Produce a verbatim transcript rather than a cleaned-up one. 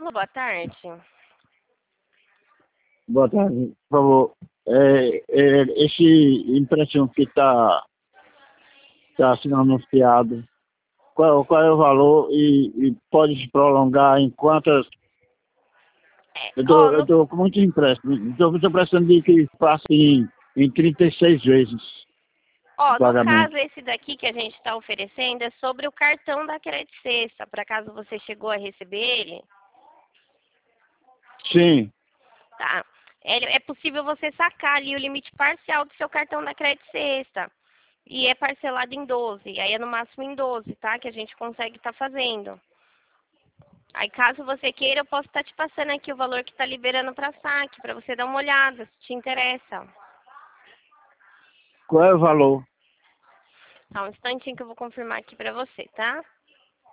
Alô, boa tarde. Boa tarde, por favor. É, é, esse empréstimo que está tá sendo anunciado, qual, qual é o valor e, e pode se prolongar em quantas? É, Eu ó, tô, eu no, tô com muito empréstimo. Estou precisando de que passe em, em trinta e seis vezes o ó, no pagamento. caso, esse daqui que a gente está oferecendo é sobre o cartão da Credit Sexta, para caso você chegou a receber ele, Sim, tá? É, é possível você sacar ali o limite parcial do seu cartão da Credit Sexta. E é parcelado em doze, aí é no máximo em doze, tá? Que a gente consegue estar fazendo. Aí, caso você queira, eu posso estar te passando aqui o valor que está liberando para saque, para você dar uma olhada, se te interessa. qual é o valor? Tá, um instantinho que eu vou confirmar aqui para você, tá?